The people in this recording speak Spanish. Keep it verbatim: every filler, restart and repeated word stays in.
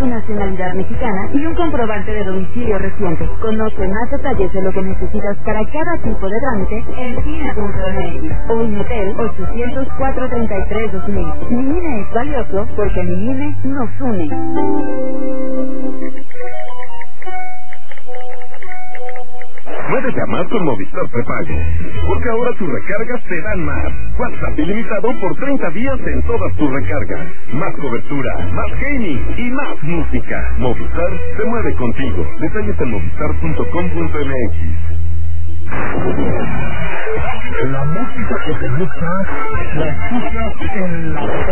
tu nacionalidad mexicana y un comprobante de domicilio reciente. Conoce más detalles de lo que necesitas para cada tipo de trámite en cine punto m x o en Hotel ochocientos cuatro treinta y tres dos mil. Mi I N E es valioso porque mi I N E nos une. Puedes llamar con Movistar Prepago, porque ahora tus recargas te dan más. WhatsApp ilimitado por treinta días en todas tus recargas. Más cobertura, más gaming y más música. Movistar se mueve contigo. Detalles en movistar punto com punto m x. La música que te gusta la escuchas en la